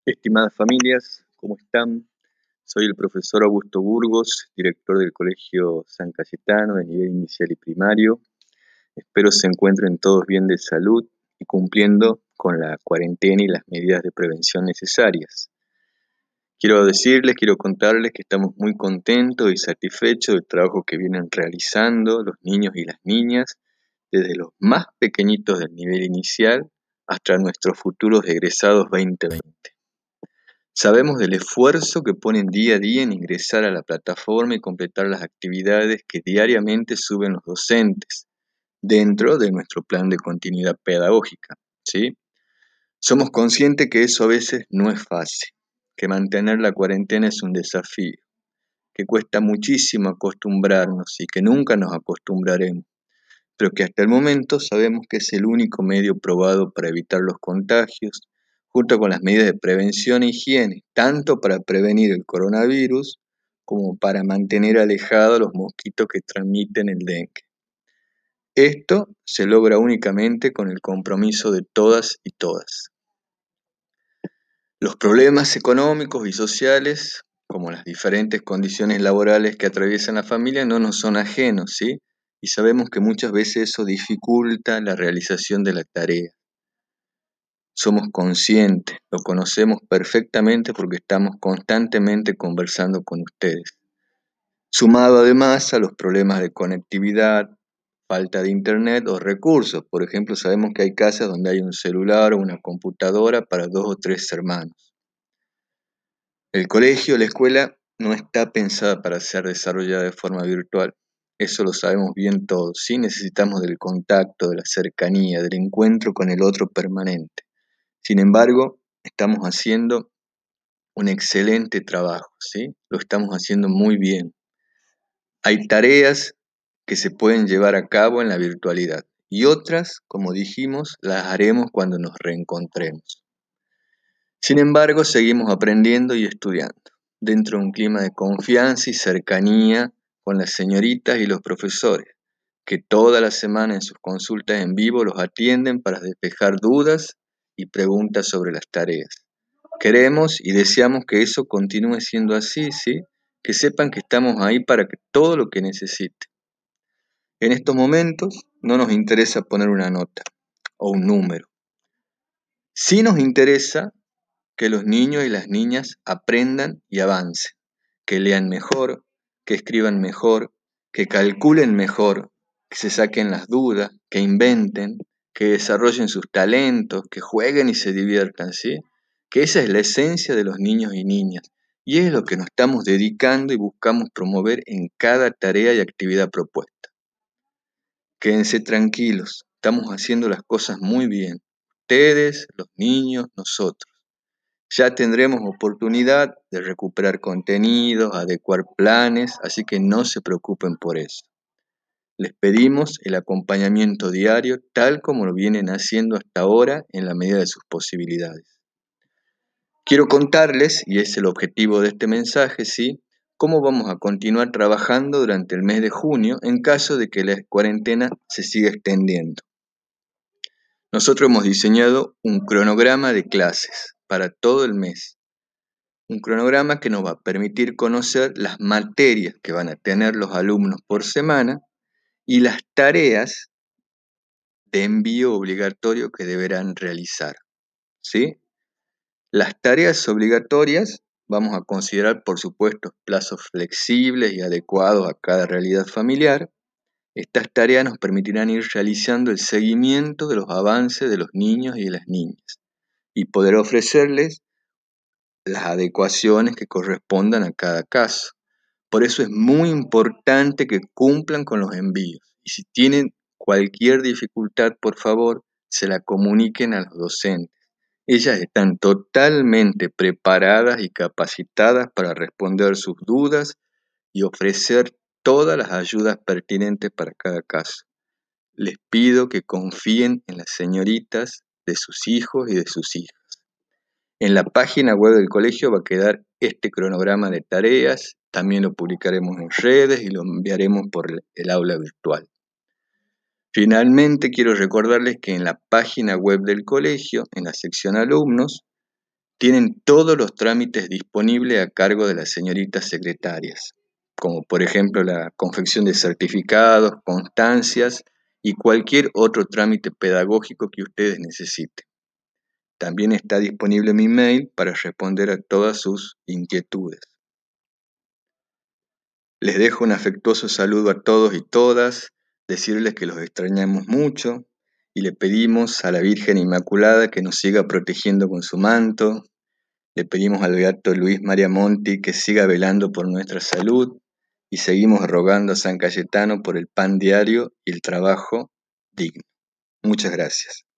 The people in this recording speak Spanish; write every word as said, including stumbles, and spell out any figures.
Estimadas familias, ¿cómo están? Soy el profesor Augusto Burgos, director del Colegio San Cayetano de nivel inicial y primario. Espero se encuentren todos bien de salud y cumpliendo con la cuarentena y las medidas de prevención necesarias. Quiero decirles, quiero contarles que estamos muy contentos y satisfechos del trabajo que vienen realizando los niños y las niñas, desde los más pequeñitos del nivel inicial hasta nuestros futuros egresados veinte veinte. Sabemos del esfuerzo que ponen día a día en ingresar a la plataforma y completar las actividades que diariamente suben los docentes dentro de nuestro plan de continuidad pedagógica, ¿sí? Somos conscientes que eso a veces no es fácil, que mantener la cuarentena es un desafío, que cuesta muchísimo acostumbrarnos y que nunca nos acostumbraremos, pero que hasta el momento sabemos que es el único medio probado para evitar los contagios, junto con las medidas de prevención e higiene, tanto para prevenir el coronavirus como para mantener alejados los mosquitos que transmiten el dengue. Esto se logra únicamente con el compromiso de todas y todas. Los problemas económicos y sociales, como las diferentes condiciones laborales que atraviesan la familia, no nos son ajenos, ¿sí? Y sabemos que muchas veces eso dificulta la realización de la tarea. Somos conscientes, lo conocemos perfectamente porque estamos constantemente conversando con ustedes. Sumado además a los problemas de conectividad, falta de internet o recursos. Por ejemplo, sabemos que hay casas donde hay un celular o una computadora para dos o tres hermanos. El colegio, la escuela, no está pensada para ser desarrollada de forma virtual. Eso lo sabemos bien todos. Sí necesitamos del contacto, de la cercanía, del encuentro con el otro permanente. Sin embargo, estamos haciendo un excelente trabajo, ¿sí? Lo estamos haciendo muy bien. Hay tareas que se pueden llevar a cabo en la virtualidad y otras, como dijimos, las haremos cuando nos reencontremos. Sin embargo, seguimos aprendiendo y estudiando, dentro de un clima de confianza y cercanía con las señoritas y los profesores, que toda la semana en sus consultas en vivo los atienden para despejar dudas y preguntas sobre las tareas. Queremos y deseamos que eso continúe siendo así, ¿sí? Que sepan que estamos ahí para que todo lo que necesiten. En estos momentos no nos interesa poner una nota o un número. Sí nos interesa que los niños y las niñas aprendan y avancen, que lean mejor, que escriban mejor, que calculen mejor, que se saquen las dudas, que inventen, que desarrollen sus talentos, que jueguen y se diviertan, ¿sí? Que esa es la esencia de los niños y niñas, y es lo que nos estamos dedicando y buscamos promover en cada tarea y actividad propuesta. Quédense tranquilos, estamos haciendo las cosas muy bien, ustedes, los niños, nosotros. Ya tendremos oportunidad de recuperar contenidos, adecuar planes, así que no se preocupen por eso. Les pedimos el acompañamiento diario tal como lo vienen haciendo hasta ahora en la medida de sus posibilidades. Quiero contarles, y es el objetivo de este mensaje, ¿sí?, cómo vamos a continuar trabajando durante el mes de junio en caso de que la cuarentena se siga extendiendo. Nosotros hemos diseñado un cronograma de clases para todo el mes. Un cronograma que nos va a permitir conocer las materias que van a tener los alumnos por semana y las tareas de envío obligatorio que deberán realizar, ¿sí? Las tareas obligatorias vamos a considerar, por supuesto, plazos flexibles y adecuados a cada realidad familiar. Estas tareas nos permitirán ir realizando el seguimiento de los avances de los niños y de las niñas y poder ofrecerles las adecuaciones que correspondan a cada caso. Por eso es muy importante que cumplan con los envíos. Y si tienen cualquier dificultad, por favor, se la comuniquen a los docentes. Ellas están totalmente preparadas y capacitadas para responder sus dudas y ofrecer todas las ayudas pertinentes para cada caso. Les pido que confíen en las señoritas de sus hijos y de sus hijas. En la página web del colegio va a quedar este cronograma de tareas, también lo publicaremos en redes y lo enviaremos por el aula virtual. Finalmente quiero recordarles que en la página web del colegio, en la sección alumnos, Tienen todos los trámites disponibles a cargo de las señoritas secretarias, como por ejemplo la confección de certificados, constancias y cualquier otro trámite pedagógico que ustedes necesiten. También está disponible mi mail para responder a todas sus inquietudes. Les dejo un afectuoso saludo a todos y todas, decirles que los extrañamos mucho y le pedimos a la Virgen Inmaculada que nos siga protegiendo con su manto. Le pedimos al beato Luis María Monti que siga velando por nuestra salud y seguimos rogando a San Cayetano por el pan diario y el trabajo digno. Muchas gracias.